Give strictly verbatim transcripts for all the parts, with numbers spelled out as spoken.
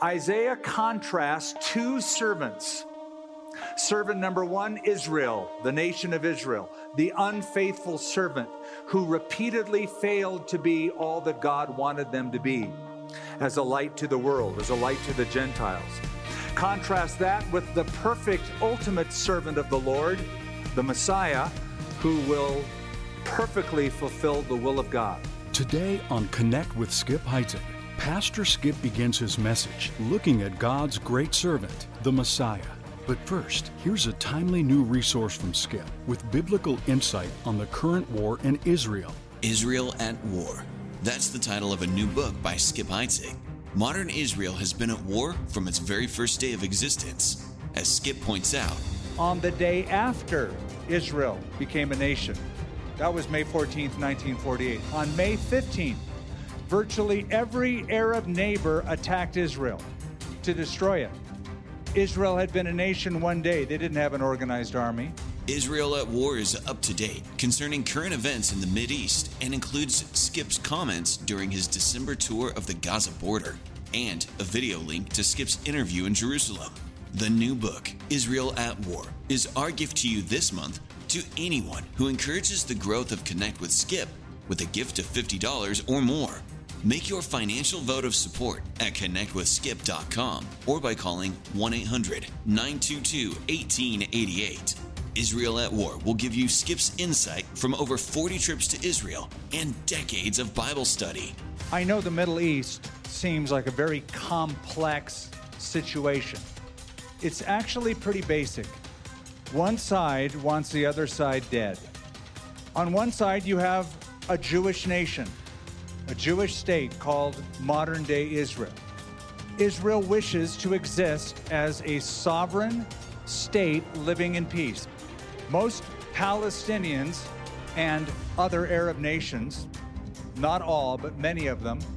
Isaiah contrasts two servants. Servant number one, Israel, the nation of Israel, the unfaithful servant who repeatedly failed to be all that God wanted them to be, as a light to the world, as a light to the Gentiles. Contrast that with the perfect, ultimate servant of the Lord, the Messiah, who will perfectly fulfill the will of God. Today on Connect with Skip Heitzig, Pastor Skip begins his message looking at God's great servant, the Messiah. But first, here's a timely new resource from Skip with biblical insight on the current war in Israel. Israel at War. That's the title of a new book by Skip Heitzig. Modern Israel has been at war from its very first day of existence. As Skip points out, on the day after Israel became a nation, that was May fourteenth, nineteen forty-eight. On May fifteenth, virtually every Arab neighbor attacked Israel to destroy it. Israel had been a nation one day. They didn't have an organized army. Israel at War is up to date concerning current events in the Mideast and includes Skip's comments during his December tour of the Gaza border and a video link to Skip's interview in Jerusalem. The new book, Israel at War, is our gift to you this month to anyone who encourages the growth of Connect with Skip with a gift of fifty dollars or more. Make your financial vote of support at connect with skip dot com or by calling one eight hundred, nine two two, one eight eight eight. Israel at War will give you Skip's insight from over forty trips to Israel and decades of Bible study. I know the Middle East seems like a very complex situation. It's actually pretty basic. One side wants the other side dead. On one side, you have a Jewish nation, a Jewish state called modern-day Israel. Israel wishes to exist as a sovereign state living in peace. Most Palestinians and other Arab nations, not all, but many of them,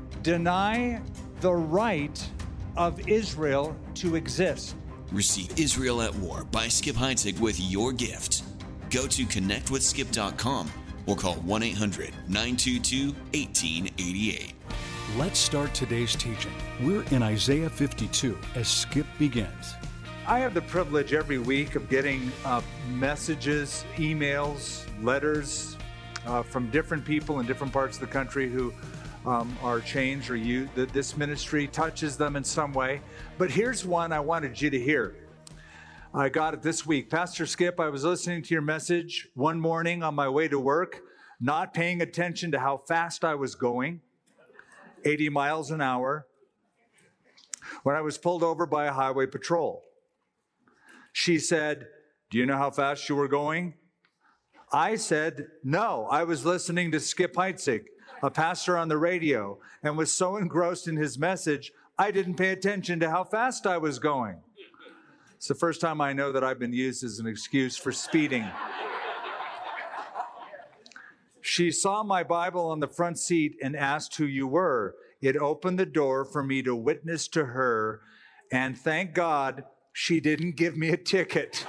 deny the right of Israel to exist. Receive Israel at War by Skip Heitzig with your gift. Go to connect with skip dot com or call one eight hundred, nine two two, one eight eight eight. Let's start today's teaching. We're in Isaiah fifty-two as Skip begins. I have the privilege every week of getting uh, messages, emails, letters uh, from different people in different parts of the country who um, are changed or you, that this ministry touches them in some way. But here's one I wanted you to hear. I got it this week. Pastor Skip, I was listening to your message one morning on my way to work, not paying attention to how fast I was going, eighty miles an hour, when I was pulled over by a highway patrol. She said, "Do you know how fast you were going?" I said, "No, I was listening to Skip Heitzig, a pastor on the radio, and was so engrossed in his message, I didn't pay attention to how fast I was going." It's the first time I know that I've been used as an excuse for speeding. She saw my Bible on the front seat and asked who you were. It opened the door for me to witness to her, and thank God she didn't give me a ticket.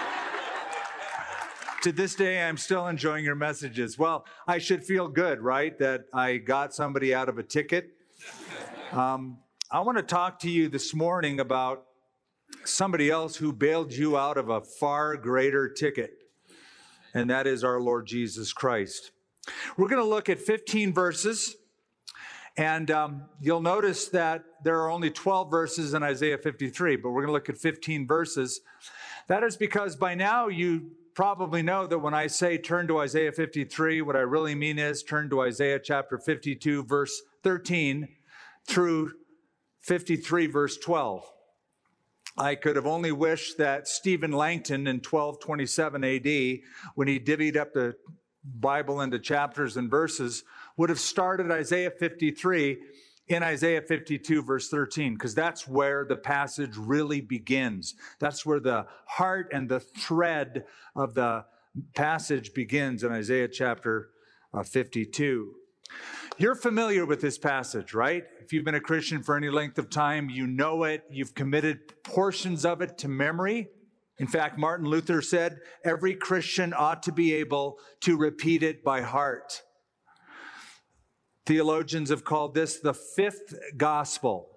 To this day, I'm still enjoying your messages. Well, I should feel good, right, that I got somebody out of a ticket. Um, I want to talk to you this morning about somebody else who bailed you out of a far greater ticket, and that is our Lord Jesus Christ. We're going to look at fifteen verses, and um, you'll notice that there are only twelve verses in Isaiah fifty-three, but we're going to look at fifteen verses. That is because by now you probably know that when I say turn to Isaiah fifty-three, what I really mean is turn to Isaiah chapter fifty-two, verse thirteen through fifty-three, verse twelve. I could have only wished that Stephen Langton in twelve twenty-seven A D, when he divvied up the Bible into chapters and verses, would have started Isaiah fifty-three in Isaiah fifty-two, verse thirteen, because that's where the passage really begins. That's where the heart and the thread of the passage begins in Isaiah chapter uh, fifty-two. You're familiar with this passage, right? If you've been a Christian for any length of time, you know it. You've committed portions of it to memory. In fact, Martin Luther said every Christian ought to be able to repeat it by heart. Theologians have called this the fifth gospel.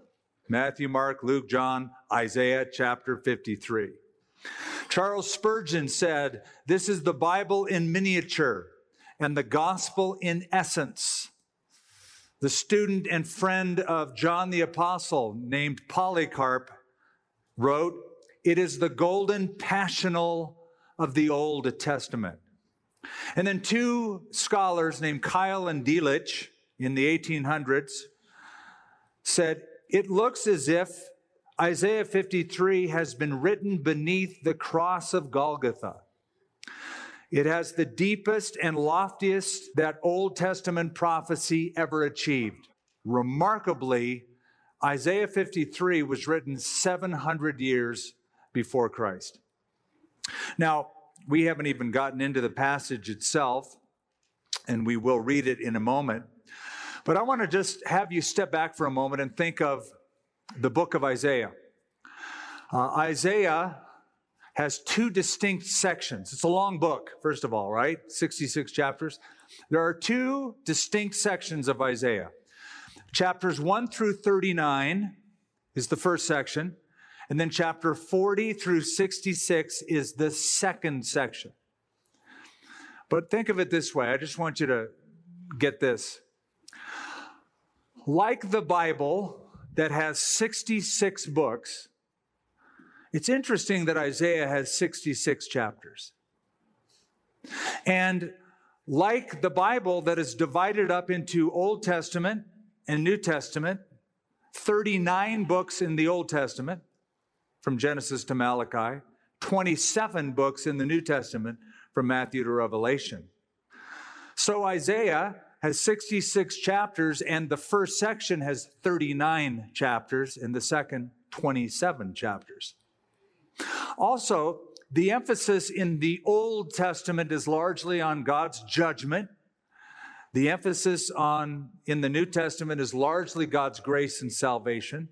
Matthew, Mark, Luke, John, Isaiah chapter fifty-three. Charles Spurgeon said, "This is the Bible in miniature and the gospel in essence." The student and friend of John the Apostle, named Polycarp, wrote, "It is the golden passional of the Old Testament." And then two scholars named Keil and Delitzsch in the eighteen hundreds said, "It looks as if Isaiah fifty-three has been written beneath the cross of Golgotha. It has the deepest and loftiest that Old Testament prophecy ever achieved." Remarkably, Isaiah fifty-three was written seven hundred years before Christ. Now, we haven't even gotten into the passage itself, and we will read it in a moment. But I want to just have you step back for a moment and think of the book of Isaiah. Uh, Isaiah has two distinct sections. It's a long book, first of all, right? sixty-six chapters. There are two distinct sections of Isaiah. Chapters one through thirty-nine is the first section, and then chapter forty through sixty-six is the second section. But think of it this way. I just want you to get this. Like the Bible that has sixty-six books, it's interesting that Isaiah has sixty-six chapters. And like the Bible that is divided up into Old Testament and New Testament, thirty-nine books in the Old Testament, from Genesis to Malachi, twenty-seven books in the New Testament, from Matthew to Revelation. So Isaiah has sixty-six chapters, and the first section has thirty-nine chapters, and the second, twenty-seven chapters. Also, the emphasis in the Old Testament is largely on God's judgment. The emphasis on in the New Testament is largely God's grace and salvation.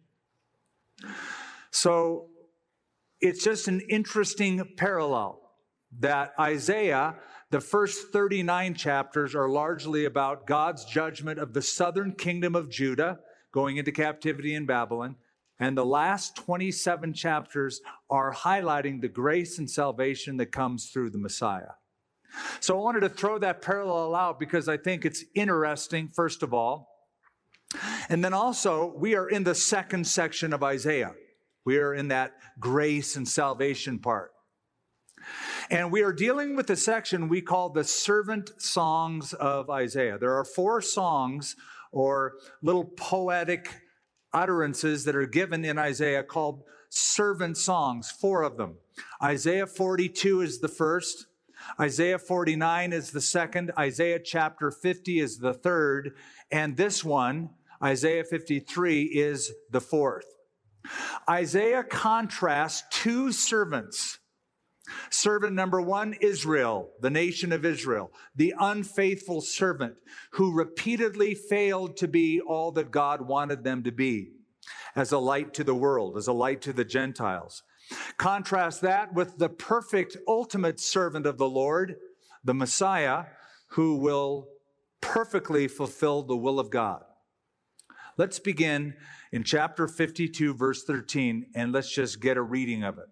So it's just an interesting parallel that Isaiah, the first thirty-nine chapters are largely about God's judgment of the southern kingdom of Judah going into captivity in Babylon. And the last twenty-seven chapters are highlighting the grace and salvation that comes through the Messiah. So I wanted to throw that parallel out because I think it's interesting, first of all. And then also, we are in the second section of Isaiah. We are in that grace and salvation part. And we are dealing with the section we call the servant songs of Isaiah. There are four songs or little poetic utterances that are given in Isaiah called servant songs, four of them. Isaiah forty-two is the first. Isaiah forty-nine is the second. Isaiah chapter fifty is the third. And this one, Isaiah fifty-three, is the fourth. Isaiah contrasts two servants. Servant number one, Israel, the nation of Israel, the unfaithful servant who repeatedly failed to be all that God wanted them to be, as a light to the world, as a light to the Gentiles. Contrast that with the perfect, ultimate servant of the Lord, the Messiah, who will perfectly fulfill the will of God. Let's begin in chapter fifty-two, verse thirteen, and let's just get a reading of it.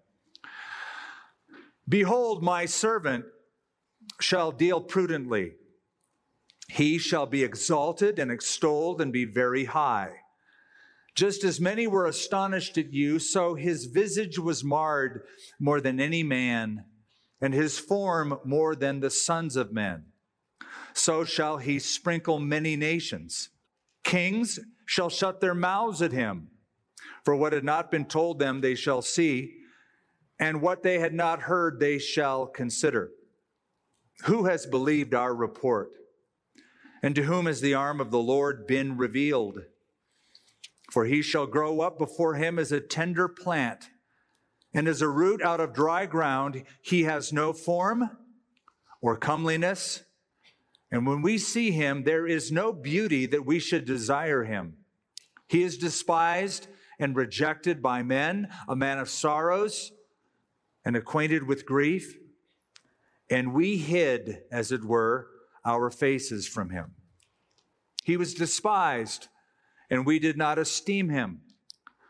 "Behold, my servant shall deal prudently. He shall be exalted and extolled and be very high. Just as many were astonished at you, so his visage was marred more than any man, and his form more than the sons of men. So shall he sprinkle many nations. Kings shall shut their mouths at him. For what had not been told them they shall see, and what they had not heard they shall consider. Who has believed our report? And to whom has the arm of the Lord been revealed? For he shall grow up before him as a tender plant, and as a root out of dry ground. He has no form or comeliness, and when we see him, there is no beauty that we should desire him. He is despised and rejected by men, a man of sorrows and acquainted with grief, and we hid, as it were, our faces from him. He was despised, and we did not esteem him.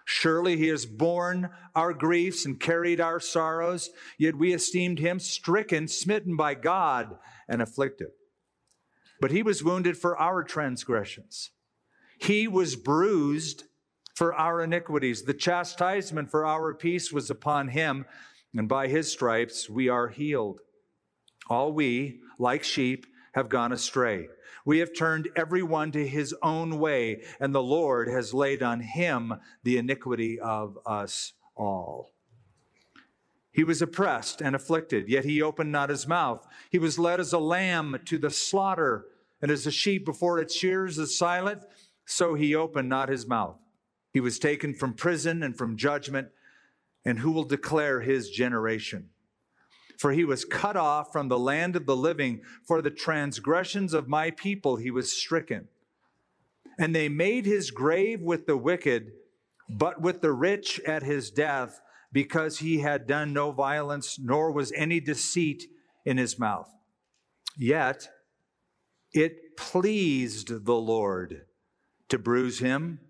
Surely he has borne our griefs and carried our sorrows, yet we esteemed him stricken, smitten by God, and afflicted. But he was wounded for our transgressions. He was bruised for our iniquities. The chastisement for our peace was upon him, and by his stripes we are healed. All we, like sheep, have gone astray. We have turned everyone to his own way, and the Lord has laid on him the iniquity of us all. He was oppressed and afflicted, yet he opened not his mouth. He was led as a lamb to the slaughter, and as a sheep before its shearers is silent, so he opened not his mouth. He was taken from prison and from judgment, and who will declare his generation? For he was cut off from the land of the living. For the transgressions of my people he was stricken. And they made his grave with the wicked, but with the rich at his death, because he had done no violence, nor was any deceit in his mouth. Yet it pleased the Lord to bruise him.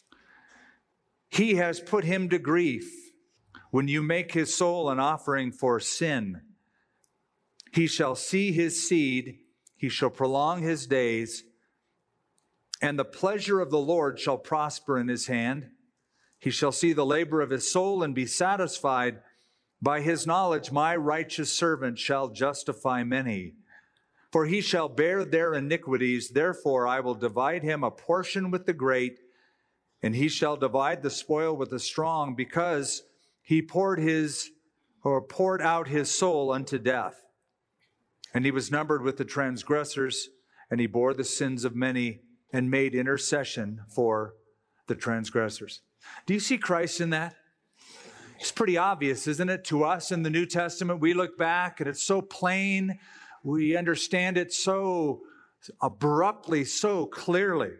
He has put him to grief. When you make his soul an offering for sin, he shall see his seed, he shall prolong his days, and the pleasure of the Lord shall prosper in his hand. He shall see the labor of his soul and be satisfied. By his knowledge my righteous servant shall justify many, for he shall bear their iniquities. Therefore I will divide him a portion with the great, and he shall divide the spoil with the strong, because he poured his or poured out his soul unto death. And he was numbered with the transgressors, and he bore the sins of many and made intercession for the transgressors. Do you see Christ in that? It's pretty obvious, isn't it? To us in the New Testament, we look back and it's so plain. We understand it so abruptly, so clearly.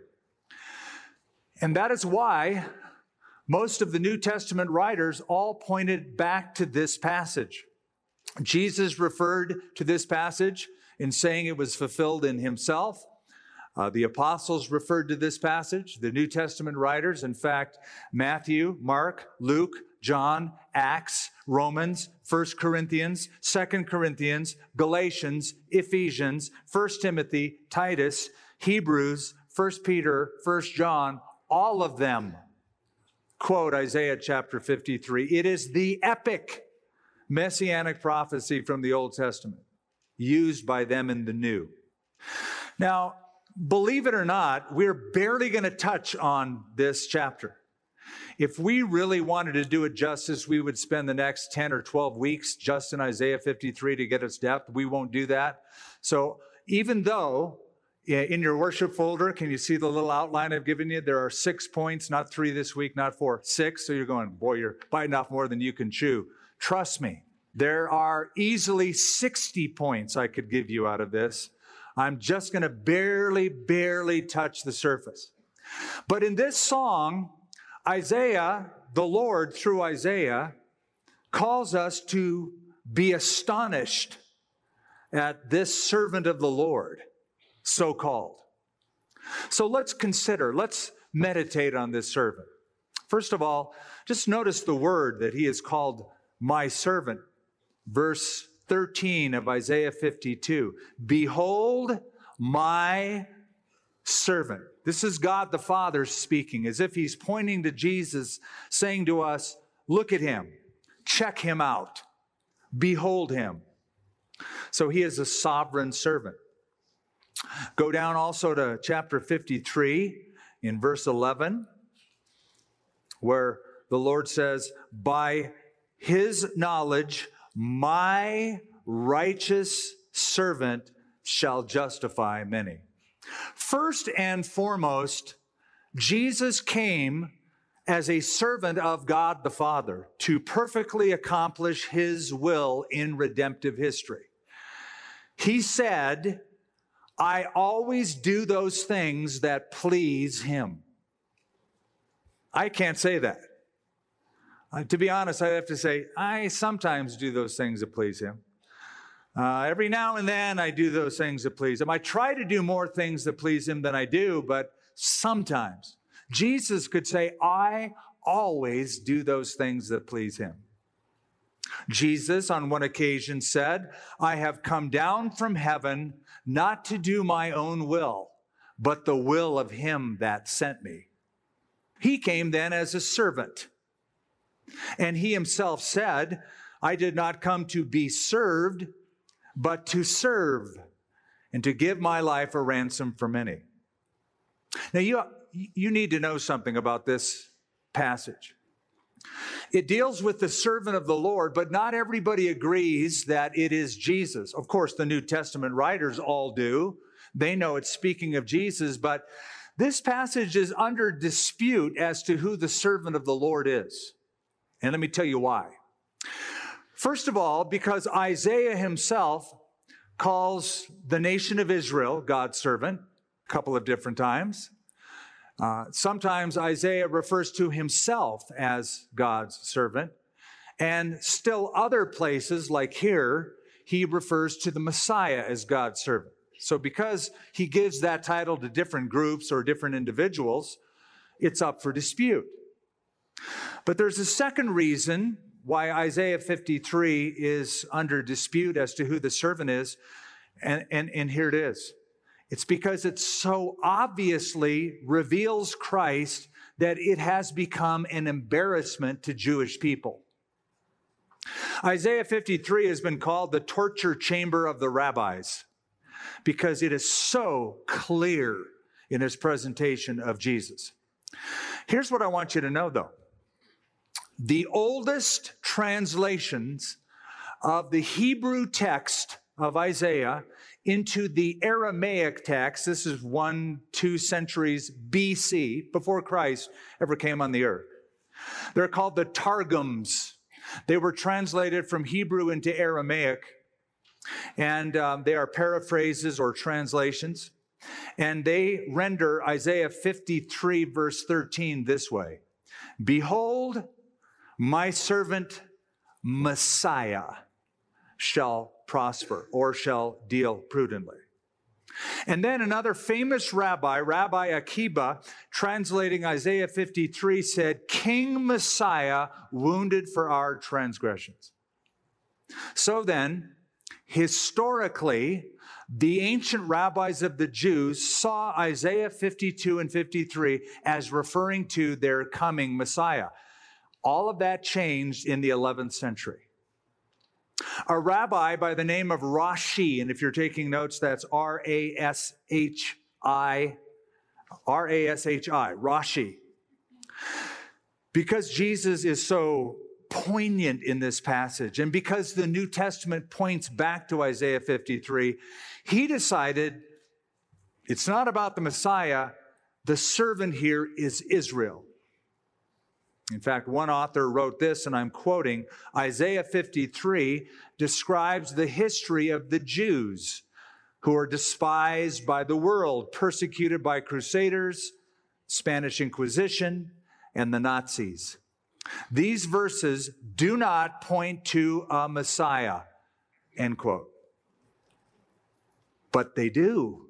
And that is why most of the New Testament writers all pointed back to this passage. Jesus referred to this passage in saying it was fulfilled in himself. Uh, the apostles referred to this passage, the New Testament writers. In fact, Matthew, Mark, Luke, John, Acts, Romans, First Corinthians, Second Corinthians, Galatians, Ephesians, First Timothy, Titus, Hebrews, First Peter, First John, all of them quote Isaiah chapter fifty-three. It is the epic messianic prophecy from the Old Testament used by them in the New. Now, believe it or not, we're barely going to touch on this chapter. If we really wanted to do it justice, we would spend the next ten or twelve weeks just in Isaiah fifty-three to get its depth. We won't do that. So even though in your worship folder, can you see the little outline I've given you? There are six points, not three this week, not four, six. So you're going, boy, you're biting off more than you can chew. Trust me, there are easily sixty points I could give you out of this. I'm just going to barely, barely touch the surface. But in this song, Isaiah, the Lord through Isaiah, calls us to be astonished at this servant of the Lord, so called. So let's consider, let's meditate on this servant. First of all, just notice the word that he is called my servant. Verse thirteen of Isaiah fifty-two. Behold my servant. This is God the Father speaking, as if he's pointing to Jesus, saying to us, look at him, check him out, behold him. So he is a sovereign servant. Go down also to chapter fifty-three in verse eleven, where the Lord says, by his knowledge, my righteous servant shall justify many. First and foremost, Jesus came as a servant of God the Father to perfectly accomplish his will in redemptive history. He said, I always do those things that please him. I can't say that. Uh, to be honest, I have to say, I sometimes do those things that please him. Uh, every now and then I do those things that please him. I try to do more things that please him than I do, but sometimes. Jesus could say, I always do those things that please him. Jesus, on one occasion, said, I have come down from heaven not to do my own will, but the will of him that sent me. He came then as a servant. And he himself said, I did not come to be served, but to serve, and to give my life a ransom for many. Now, you, you need to know something about this passage. It deals with the servant of the Lord, but not everybody agrees that it is Jesus. Of course, the New Testament writers all do. They know it's speaking of Jesus, but this passage is under dispute as to who the servant of the Lord is. And let me tell you why. First of all, because Isaiah himself calls the nation of Israel God's servant a couple of different times. Uh, sometimes Isaiah refers to himself as God's servant. And still other places, like here, he refers to the Messiah as God's servant. So because he gives that title to different groups or different individuals, it's up for dispute. But there's a second reason why Isaiah fifty-three is under dispute as to who the servant is, and, and, and here it is. It's because it so obviously reveals Christ that it has become an embarrassment to Jewish people. Isaiah fifty-three has been called the torture chamber of the rabbis because it is so clear in its presentation of Jesus. Here's what I want you to know, though. The oldest translations of the Hebrew text of Isaiah into the Aramaic text, this is one, two centuries B C, before Christ ever came on the earth. They're called the Targums. They were translated from Hebrew into Aramaic, and um, they are paraphrases or translations. And they render Isaiah fifty-three, verse thirteen this way. Behold, my servant Messiah shall prosper or shall deal prudently. And then another famous rabbi, Rabbi Akiba, translating Isaiah fifty-three, said, King Messiah wounded for our transgressions. So then, historically, the ancient rabbis of the Jews saw Isaiah fifty-two and fifty-three as referring to their coming Messiah. All of that changed in the eleventh century. A rabbi by the name of Rashi, and if you're taking notes, that's R A S H I, R A S H I, Rashi. Because Jesus is so poignant in this passage, and because the New Testament points back to Isaiah fifty-three, he decided it's not about the Messiah. The servant here is Israel. In fact, one author wrote this, and I'm quoting, Isaiah fifty-three describes the history of the Jews who are despised by the world, persecuted by crusaders, Spanish Inquisition, and the Nazis. These verses do not point to a Messiah, end quote. But they do.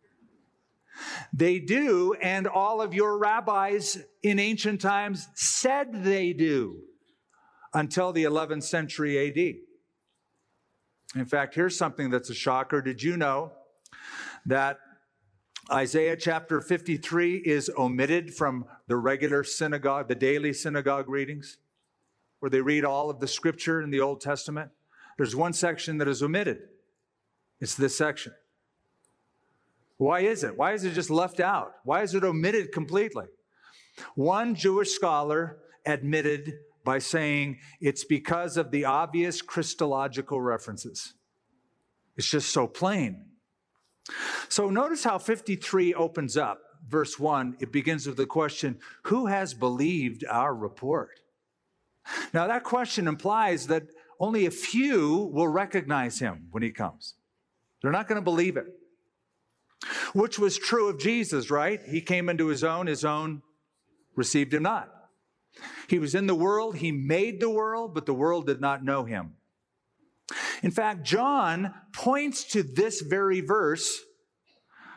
They do, and all of your rabbis in ancient times said they do until the eleventh century A D. In fact, here's something that's a shocker. Did you know that Isaiah chapter fifty-three is omitted from the regular synagogue, the daily synagogue readings, where they read all of the scripture in the Old Testament? There's one section that is omitted. It's this section. Why is it? Why is it just left out? Why is it omitted completely? One Jewish scholar admitted by saying it's because of the obvious Christological references. It's just so plain. So notice how fifty-three opens up. Verse one, it begins with the question, who has believed our report? Now that question implies that only a few will recognize him when he comes. They're not going to believe it. Which was true of Jesus, right? He came into his own, his own received him not. He was in the world, he made the world, but the world did not know him. In fact, John points to this very verse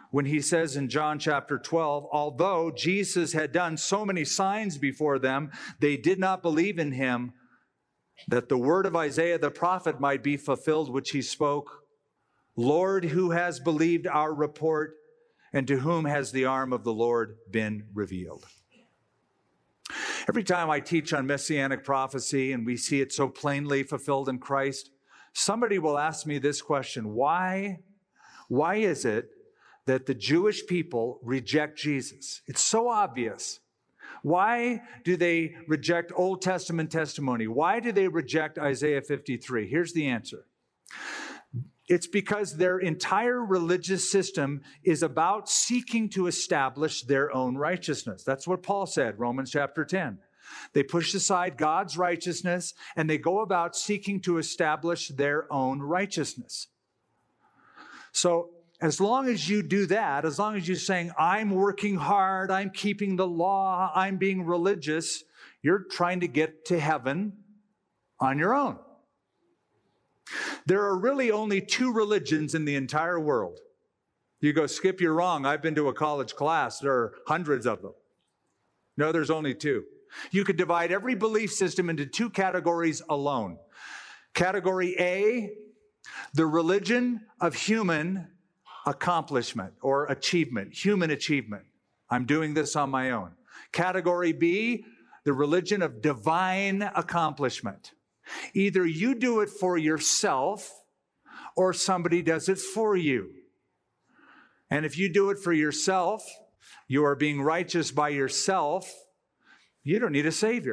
when he says in John chapter twelve, although Jesus had done so many signs before them, they did not believe in him, that the word of Isaiah the prophet might be fulfilled, which he spoke, Lord, who has believed our report, and to whom has the arm of the Lord been revealed? Every time I teach on messianic prophecy and we see it so plainly fulfilled in Christ, somebody will ask me this question: why, why is it that the Jewish people reject Jesus? It's so obvious. Why do they reject Old Testament testimony? Why do they reject Isaiah fifty-three? Here's the answer. It's because their entire religious system is about seeking to establish their own righteousness. That's what Paul said, Romans chapter ten. They push aside God's righteousness and they go about seeking to establish their own righteousness. So as long as you do that, as long as you're saying, I'm working hard, I'm keeping the law, I'm being religious, you're trying to get to heaven on your own. There are really only two religions in the entire world. You go, Skip, you're wrong. I've been to a college class. There are hundreds of them. No, there's only two. You could divide every belief system into two categories alone. Category A, the religion of human accomplishment or achievement, human achievement. I'm doing this on my own. Category B, the religion of divine accomplishment. Either you do it for yourself or somebody does it for you. And if you do it for yourself, you are being righteous by yourself. You don't need a Savior.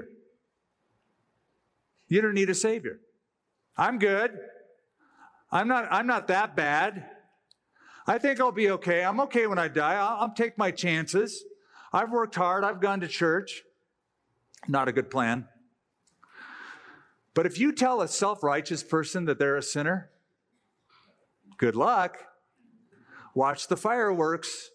You don't need a Savior. I'm good. I'm not, I'm not that bad. I think I'll be okay. I'm okay when I die. I'll, I'll take my chances. I've worked hard. I've gone to church. Not a good plan. But if you tell a self-righteous person that they're a sinner, good luck. Watch the fireworks.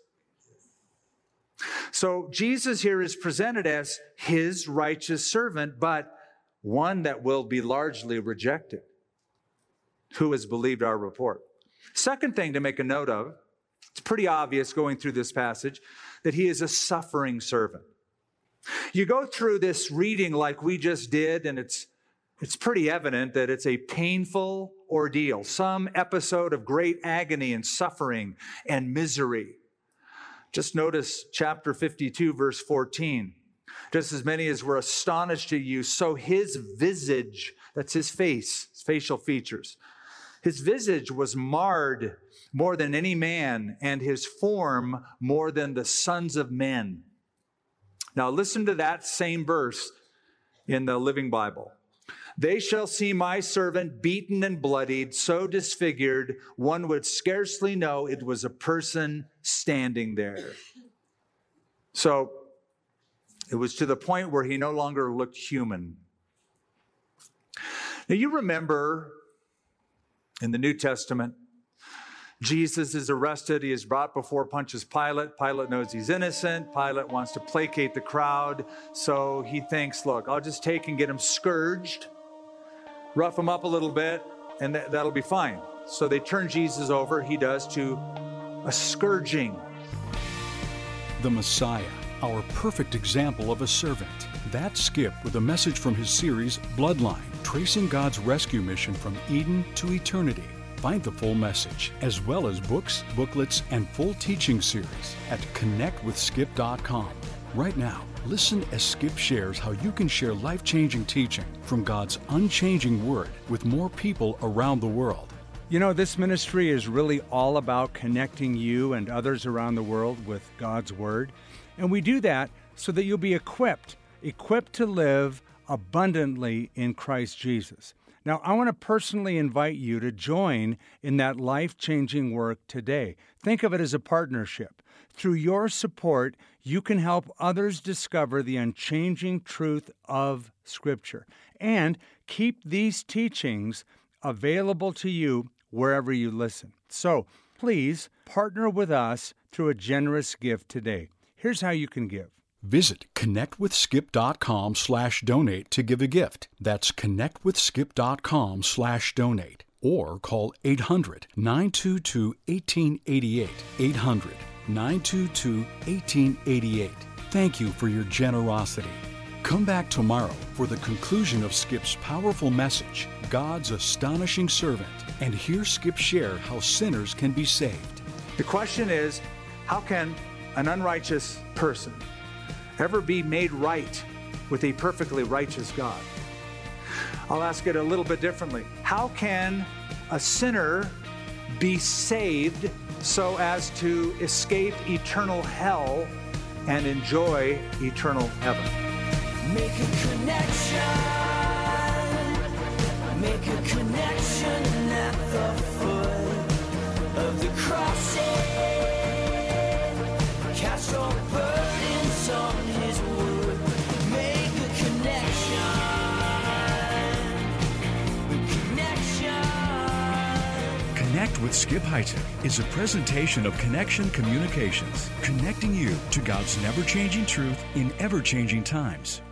So Jesus here is presented as his righteous servant, but one that will be largely rejected. Who has believed our report? Second thing to make a note of, it's pretty obvious going through this passage, that he is a suffering servant. You go through this reading like we just did, and it's It's pretty evident that it's a painful ordeal, some episode of great agony and suffering and misery. Just notice chapter fifty-two, verse fourteen. Just as many as were astonished at you, so his visage, that's his face, his facial features, his visage was marred more than any man, and his form more than the sons of men. Now listen to that same verse in the Living Bible. They shall see my servant beaten and bloodied, so disfigured, one would scarcely know it was a person standing there. So it was to the point where he no longer looked human. Now you remember in the New Testament, Jesus is arrested. He is brought before Pontius Pilate. Pilate knows he's innocent. Pilate wants to placate the crowd. So he thinks, look, I'll just take and get him scourged, rough him up a little bit, and th- that'll be fine. So they turn Jesus over, he does, to a scourging. The Messiah, our perfect example of a servant. That's Skip with a message from his series, Bloodline, tracing God's rescue mission from Eden to eternity. Find the full message, as well as books, booklets, and full teaching series at connect with skip dot com. Right now, listen as Skip shares how you can share life-changing teaching from God's unchanging Word with more people around the world. You know, this ministry is really all about connecting you and others around the world with God's Word. And we do that so that you'll be equipped, equipped to live abundantly in Christ Jesus. Now, I want to personally invite you to join in that life-changing work today. Think of it as a partnership. Through your support, you can help others discover the unchanging truth of Scripture and keep these teachings available to you wherever you listen. So please partner with us through a generous gift today. Here's how you can give. Visit connectwithskip.com slash donate to give a gift. That's connectwithskip.com slash donate. Or call eight hundred, nine two two, one eight eight eight, eight hundred, nine two two, one eight eight eight. Thank you for your generosity. Come back tomorrow for the conclusion of Skip's powerful message, God's Astonishing Servant, and hear Skip share how sinners can be saved. The question is, how can an unrighteous person ever be made right with a perfectly righteous God? I'll ask it a little bit differently. How can a sinner be saved so as to escape eternal hell and enjoy eternal heaven? Make a connection. Make a connection at the foot of the cross. Cast your burdens on his wood. Make a connection. Connection. Connect with Skip Heitzig is a presentation of Connection Communications, connecting you to God's never-changing truth in ever-changing times.